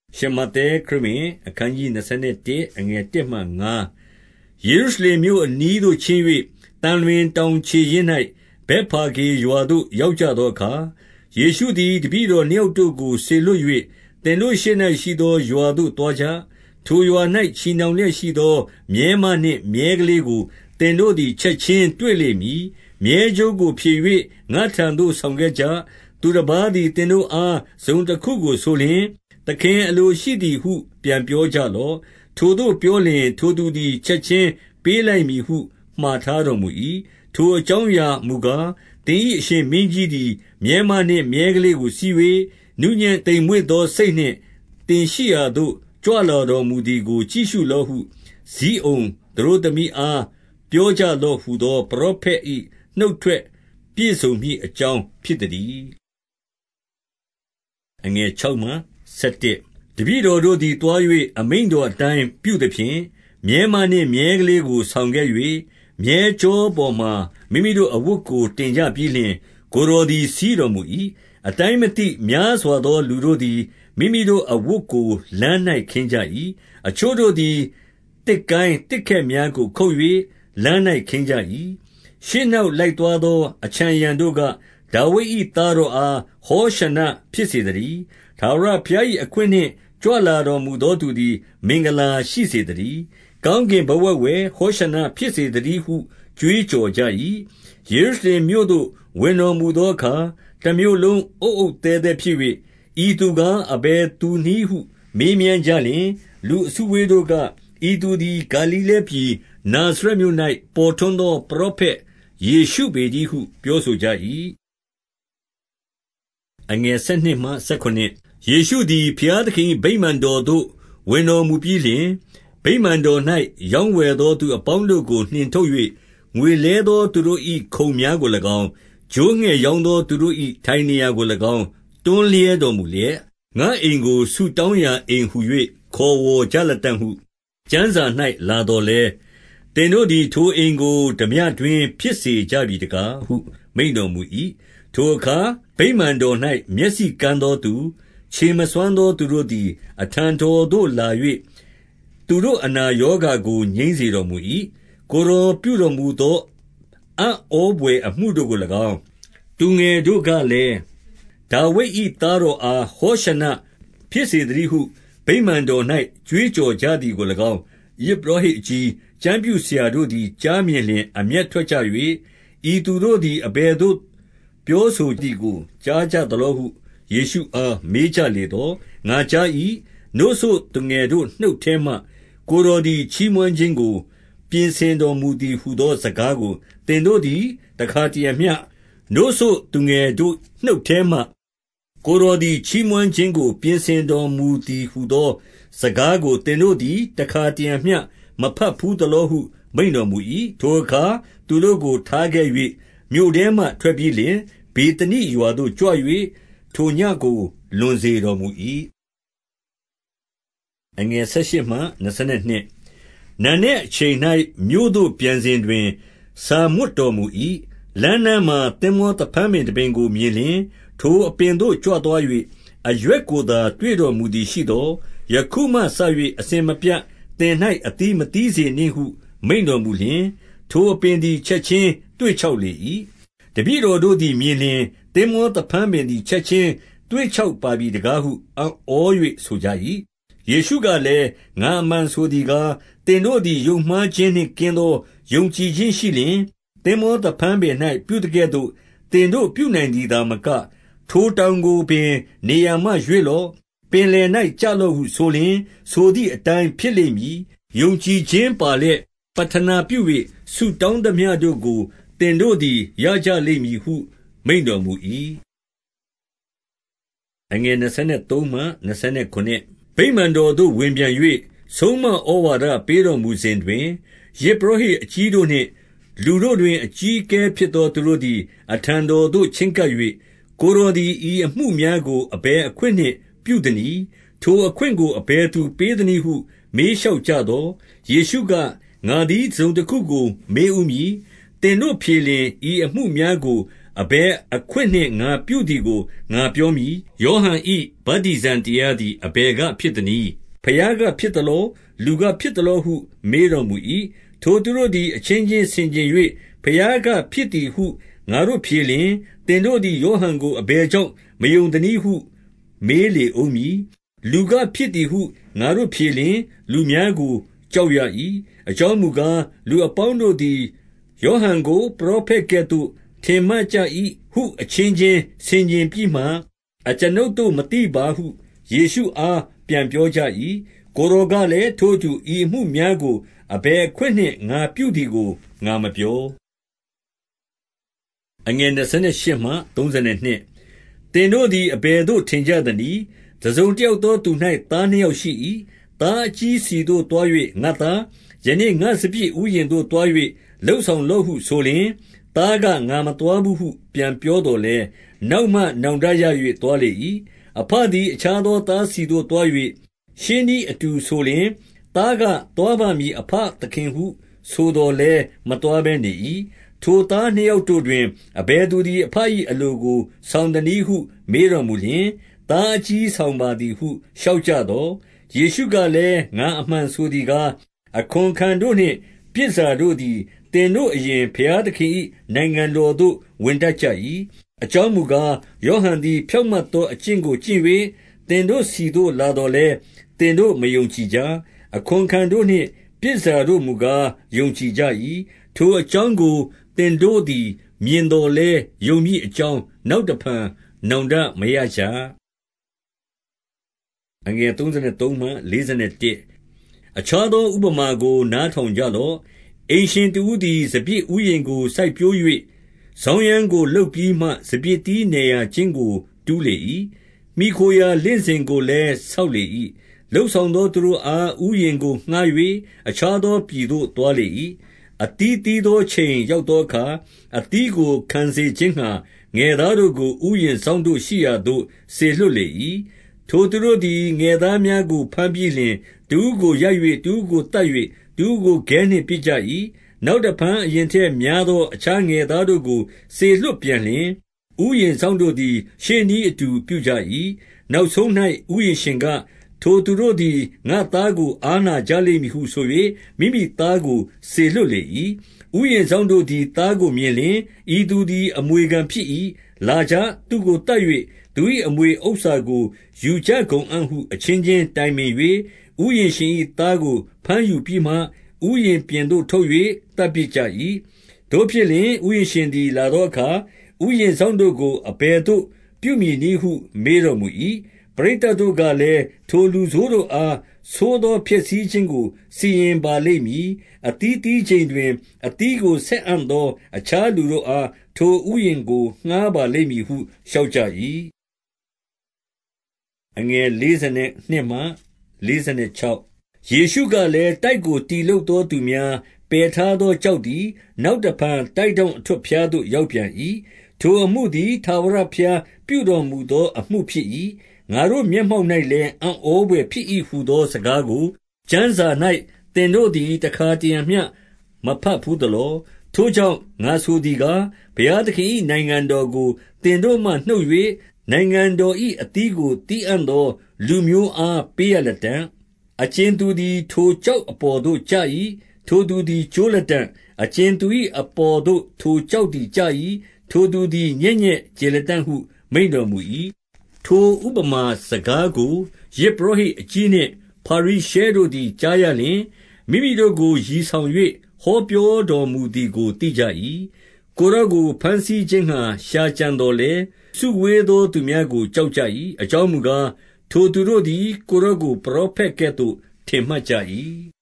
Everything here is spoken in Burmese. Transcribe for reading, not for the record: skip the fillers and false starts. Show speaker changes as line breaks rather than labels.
ရှမဿဲခရစ်ဝင်အခန်းကြီး21အငယ်1မှ5ယေရုရှလင်မြို့အနီးသို့ချင်း၍တန်လွင်တောင်ခြေရင်း၌ဗက်ဖာဂေရွာသို့ရောက်ကြသောအခါယေရှုသည်တပည့်တော်နှစ်ယောက်တို့ကိုစေလွှတ်၍သင်တို့ရှေ့၌ရှိသောရွာသို့သွားကြထိုရွာ၌ချီနှောင်လျက်ရှိသောမြည်းမနှင့်မြည်းကလေးကိုသင်တို့သည်ချက်ချင်းတွေ့လိမ့်မည်မြည်းကြိုးကိုဖြေ၍ငါထံသို့ဆောင်ခဲ့ကြသူတစ်ပါးသည်သင်တို့အားဇုံတစ်ခုကိုဆိုလျှင်သခင်အလိုရှိသည်ဟုပြန်ပြောကြလော့ထိုသို့ပြောလျှင်ထိုသူသည်ချက်ချင်းပေးလိုက်မည်ဟုမှာထားတော်မူ၏ထိုအကြောင်းအရာမူကားသင်၏အရှင်မင်းကြီးသည်မြည်းမနှင့်မြည်းကလေးကိုစီး၍နူးညံ့သိမ်မွေ့သောစိတ်နှင့်သင်ရှိရာသို့ကြွလာတော်မူသည်ကိုကြည့်ရှုလော့ဟုဇိအုန်သတို့သမီးအားပြောကြလော့ဟုသောပရောဖက်၏နှုတ်ထွက်ပြည့်စုံမည်အကြောင်းဖြစ်တည်းအငယ်6မှ7တပည့်တော်တို့သည်တွား၍အမိန့်တော်အတိုင်းပြုသဖြင့်မြည်းမနှင့်မြည်းကလေးကိုဆောင်ခဲ့၍မြည်းကျောပေါ်မှမိမိတို့အဝတ်ကိုတင်ကြပြီးလျှင်ကိုယ်တော်သည်စီးတော်မူ၏အတိုင်းမသိများစွာသောလူတို့သည်မိမိတို့အဝတ်ကိုလမ်း၌ခင်းကြ၏အချို့တို့သည်တစ်ကိုင်းတစ်ခက်များကိုခုတ်၍လမ်း၌ခင်းကြ၏ရှေ့နောက်လိုက်သွားသောအချံရံတို့ကဒါဝိဒ်၏သားတော်အားဟောရှနဖြစ်စေတည်းထာဝရဘုရား၏အခွင့်နှင့်ကြွလာတော်မူသောသူသည်မင်္ဂလာရှိစေတည်းကောင်းကင်ဘဝဝဲဟောရှနဖြစ်စေတည်းဟုကြွေးကြော်ကြ၏ယေရုရှလင်မြို့သို့ဝင်တော်မူသောအခါတမြို့လုံးအုပ်အုပ်သဲသဲဖြစ်၍ဤသူကားအဘယ်သူနည်းဟုမေးမြန်းကြလျှင်လူအစုဝေးတို့ကဤသူသည်ဂါလိလဲပြည်နာဇရက်မြို့၌ပေါ်ထွန်းသောပရောဖက်ယေရှုပေတည်းဟုပြောဆိုကြ၏အငယ်7မှ9ယေရှုသည်ဘုရားသခင်ဗိမာန်တော်သို့ဝင်တော်မူပြီးလျှင်ဗိမာန်တော်၌ရောင်းဝယ်သောသူအပေါင်းတို့ကိုနှင်ထုတ်၍ငွေလဲသောသူတို့၏ခုံများကို၎င်းဂျိုးငှက်ရောင်းသောသူတို့၏ထိုင်နေရာကို၎င်းတွန်းလှဲတော်မူလျက်ငါအိမ်ကိုဆုတောင်းရာအိမ်ဟု၍ခေါ်ဝေါ်ကြလတံ့ဟုကျမ်းစာ၌လာတော်လဲသင်တို့သည်ထိုအိမ်ကိုဓမြတွင်ဖြစ်စေကြပြီတကားဟုမိန့်တော်မူ၏ထိုအခါဗိမာန်တော်၌မျက်စိကန်းသောသူခြေမစွမ်းသောသူတို့သည်အထံတော်သို့လာ၍သူတို့အနာရောဂါကိုငြိမ်းစေတော်မူ၏ကိုယ်တော်ပြုတော်မူသောအံ့ဩဘွယ်အမှုတို့ကို၎င်းသူငယ်တို့ကလည်းဒါဝိဒ်၏သားတော်အားဟောရှနဖြစ်စေတည်းဟုဗိမာန်တော်၌ကြွေးကြော်ကြသည်ကို၎င်းယဇ်ပုရောဟိတ်အကြီးကျမ်းပြုဆရာတို့သည်ကြားမြင်လျှင်အမျက်ထွက်ကြ၍ဤသူတို့သည်အဘယ်သို့ပြောဆိုသည်ကိုကြားကြသလောဟုယေရှုအားမေးကြလေသော်ငါကြား၏နို့ဆိုသူငယ်တို့နှုတ်ထဲမှကိုယ်တော်သည်ချီးမွမ်းခြင်းကိုပြင်ဆင်တော်မူသည်ဟုသောစကားကိုသင်တို့သည်တခါတရံမျှနို့ဆိုသူငယ်တို့နှုတ်ထဲမှကိုယ်တော်သည်ချီးမွမ်းခြင်းကိုပြင်ဆင်တော်မူသည်ဟုသောစကားကိုသင်တို့သည်တခါတရံမျှမဘတ်ဘူးသလောဟုမိန့်တော်မူ၏ထိုအခါသူတို့ကိုထားခဲ့၍မြို့ထဲမှထွက်ပြီးလျှင်ဗေသနိရွာသို့ကြွ၍ထိုညကိုလွန်စေတော်မူ၏အငယ်18မှ22နံနက်အချိန်၌မြို့သို့ပြန်စဉ်တွင်စာမွတ်တော်မူ၏လမ်းနားမှသင်္ဘောသဖန်းပင်တပင်ကိုမြင်လျှင်ထိုအပင်သို့ကြွသွား၍အရွက်ကိုသာတွေ့တော်မူသည်ရှိသောယခုမှစ၍အစဉ်မပြတ်သင်၌အသီးမသီးစေနှင့်ဟုမိန့်တော်မူလျှင်ထိုအပင်သည်ချက်ချင်းတွေ့ချောက်လေ၏တပည့်တော်တို့သည်မြင်လျှင်သင်္ဘောသဖန်းပင်သည်ချက်ချင်းတွေ့ချောက်ပါပြီတကားဟုအံ့ဩ၍ဆိုကြ၏ယေရှုကလည်းငါအမှန်ဆိုသည်ကားသင်တို့သည်ယုံမှားခြင်းနှင့်ကင်းသောယုံကြည်ခြင်းရှိလျှင်သင်္ဘောသဖန်းပင်၌ပြုတကဲ့သို့သင်တို့ပြုနိုင်သည်သာမကထိုတောင်ကိုပင်နေရာမှရွေ့လော့ပင်လယ်၌ကျလော့ဟုဆိုလျှင်ဆိုသည့်အတိုင်းဖြစ်လိမ့်မည်ယုံကြည်ခြင်းပါလျက်ပဌနာပြု၍ဆုတောင်းသမျှတို့ကိုသင်တို့သည်ရကြလိမ့်မည်ဟုမိန့်တော်မူ၏အငယ်23မှ29ဗိမာန်တော်သို့ဝင်ပြန်၍ဆုံးမဩဝါဒပေးတော်မူစဉ်တွင်ယဇ်ပုရောဟိတ်အကြီးတို့နှင့်လူတို့တွင်အကြီးအကဲဖြစ်သောသူတို့သည်အထံတော်သို့ချဉ်းကပ်၍ကိုယ်တော်သည်ဤအမှုများကိုအဘယ်အခွင့်နှင့်ပြုသနည်းထိုအခွင့်ကိုအဘယ်သူပေးသနည်းဟုမေးလျှောက်ကြသောယေရှုကငါသည်တစ်စုံတစ်ခုကိုမေးဦးမည်သင်တို့ဖြေလျှင်ဤအမှုများကိုအဘယ်အခွင့်နှင့်ငါပြုသည်ကိုငါပြောမည်။ယောဟန်၏ဗတ္တိဇံတရားသည်အဘယ်ကဖြစ်သနည်း။ဘုရားကဖြစ်သလော။လူကဖြစ်သလောဟု မေးတော်မူ၏။ထိုသူတို့သည်အချင်းချင်းဆင်ခြင်၍ဘုရားကဖြစ်သည်ဟုငါတို့ဖြေလျှင်၊သင်တို့သည်ယောဟန်ကိုအဘယ်ကြောင့်မယုံသနည်းဟုမေးလေဦးမည်။လူကဖြစ်သည်ဟုငါတို့ဖြေလျှင်လူများကိုကြောက်ရ၏။အကြောင်းမူကားလူအပေါင်းတို့သည်ယောဟန်ကိုပရောဖက်ကဲ့သို့ထင်မှတ်ကြ၏ဟုအချင်းချင်းဆင်ခြင်ပြီးမှအကျွန်ုပ်တို့မသိပါဟုယေရှုအားပြန်ပြောကြ၏။ကိုယ်တော်ကလည်းထိုသူဤအမှုများကိုအဘယ်အခွင့်နှင့်ငါပြုသည်ကိုငါမပြော။သင်တို့သည်အဘယ်သို့ထင်ကြသနည်း။တစုံတယောက်သောသူ၌သားနှစ်ယောက်ရှိ၏။သားအကြီးဆီသို့သွား၍ငါ့သားယနေ့ငါ့စပျစ်ဥယျာဉ်သို့သွား၍လုပ်ဆောင်လော့ဟုဆိုလျှင်၊သားကငါမသွားဘူးဟုပြန်ပြောသော်လည်းနောက်မှနောင်တရ၍သွားလေ၏။အဘသည်အခြားသောသားဆီသို့သွား၍ရှေးနည်းအတူဆိုလျှင်၊သားကသွားပါမည်အဘသခင်ဟုဆိုသော်လည်းမသွားဘဲနေ၏။ထိုသားနှစ်ယောက်တို့တွင်အဘယ်သူသည်အဘ၏အလိုကိုဆောင်သနည်းဟုမေးတော်မူလျှင်၊သားအကြီးဆောင်ပါသည်ဟုလျှောက်ကြသော်၊ယေရှုကလည်းငါအမှန်ဆိုသည်ကား၊အခွန်ခံတို့နှင့်ပြည်စာတို့သည်သင်တို့အရင်ဘုရားသခင်၏နိုင်ငံတော်သို့ဝင်တတ်ကြ၏။အကြောင်းမူကားယောဟန်သည်ဖြောင့်မတ်သောအကျင့်ကိုကျင့်၍သင်တို့ဆီသို့လာသော်လည်းသင်တို့မယုံကြည်ကြ။အခွန်ခံတို့နှင့်ပြည်စာတို့မူကားယုံကြည်ကြ၏။ထိုအကြောင်းကိုသင်တို့သည်မြင်သော်လည်းယုံမည်အကြောင်းနောက်တဖန်နောင်တမရကြ။အခြားသောဥပမာကိုနားထောင်ကြလော့။အိမ်ရှင်တဦးသည်စပျစ်ဥယျာဉ်ကိုစိုက်ပျိုး၍စောင်းရန်းကိုလုပ်ပြီးမှစပျစ်သီးနယ်ရာကျင်းကိုတူးလေ၏။မှီခိုရာလင့်စင်ကိုလည်းဆောက်လေ၏။လုပ်ဆောင်သောသူတို့အားဥယျာဉ်ကိုငှါး၍အခြားသောပြည်သို့သွားလေ၏။အသီးသီးသောအချိန်ရောက်သောအခါအသီးကိုခံစေခြင်းငှါငယ်သားတို့ကိုဥယျာဉ်စောင့်တို့ရှိရာသို့စေလွှတ်လေ၏။ထိုသူတို့သည်ငယ်သားများကိုဘမ်းပြီးလျှင်တဦးကိုရိုက်၍တဦးကိုသတ်၍တဦးကိုခဲနှင့်ပစ်ကြ၏။နောက်တဖန်အရင်ထက်များသောအခြားငယ်သားတို့ကိုစေလွှတ်ပြန်လျှင်ဥယျာဉ်စောင့်တို့သည်ရှေ့နည်းအတူပြုကြ၏။နောက်ဆုံး၌ဥယျာဉ်ရှင်ကထိုသူတို့သည်ငါ့သားကိုအားနာကြလိမ့်မည်ဟုဆို၍မိမိသားကိုစေလွှတ်လေ၏။ဥယျာဉ်စောင့်တို့သည်သားကိုမြင်လျှင်ဤသူသည်အမွေခံဖြစ်၏။လာကြသူ့ကိုသတ်၍သူ၏အမွေဥစ္စာကိုယူကြကုန်အံ့ဟုအချင်းချင်းတိုင်ပင်၍ဥယျာဉ်ရှင်၏သားကိုဘမ်းယူပြီးမှဥယျာဉ်ပြင်သို့ထုတ်၍သတ်ပစ်ကြ၏။သို့ဖြစ်လျှင်ဥယျာဉ်ရှင်သည်လာသောအခါဥယျာဉ်စောင့်တို့ကိုအဘယ်သို့ပြုမည်နည်းဟုမေးတော်မူ၏။ပရိသတ်တို့ကလည်းထိုလူဆိုးတို့အားဆိုးသောဖျက်ဆီးခြင်းကိုစီရင်ပါလိမ့်မည်။အသီးသီးချိန်တွင်အသီးကိုဆက်အံ့သောအခြားလူတို့အားထိုဥယျာဉ်ကိုငှါးပါလိမ့်မည်ဟုလျှောက်ကြ၏။ယေရှုကလည်းတိုက်ကိုတည်လုပ်သောသူများပယ်ထားသောကျောက်သည်နောက်တဖန်တိုက်ထောင့်အထွဋ်ဖျားသို့ရောက်ပြန်၏။ထိုအမှုသည်ထာဝရဘုရားပြုတော်မူသောအမှုဖြစ်၏။ငါတို့မျက်မှောက်၌လည်းအံ့ဩဘွယ်ဖြစ်၏ဟူသောစကားကိုကျမ်းစာ၌သင်တို့သည်တခါတရံမျှမဘတ်ဘူးသလော။ထိုကြောင့်ငါဆိုသည်ကားဘုရားသခင်၏နိုင်ငံတော်ကိုသင်တို့မှနှုတ်၍နိုင်ငံတော်၏အသီးကိုသီးအံ့သောလူမျိုးအားပေးရလတံ့။အကြင်သူသည်ထိုကျောက်အပေါ်သို့ကျ၏။ထိုသူသည်ကျိုးလတံ့။အကြင်သူ၏အပေါ်သို့ထိုကျောက်သည်ကျ၏။ထိုသူသည်ညက်ညက်ကျေလတံ့ဟုမိန့်တော်မူ၏။ထိုဥပမာစကားကိုယဇ်ပုရောဟိတ်အကြီးနှင့်ဖာရိရှဲတို့သည်ကြားရလျှင်မိမိတို့ကိုရည်ဆောင်၍ဟောပြောတော်မူသည်ကိုသိကြ၏။ကိုယ်တော်ကိုဘမ်းဆီးခြင်းငှါရှာကြံသော်လည်းစုဝေးသောသူများကိုကြောက်ကြ၏။အကြောင်းမူကားထိုသူတို့သည်ကိုယ်တော်ကိုပရောဖက်ကဲ့သို့ထင်မှတ်ကြ၏။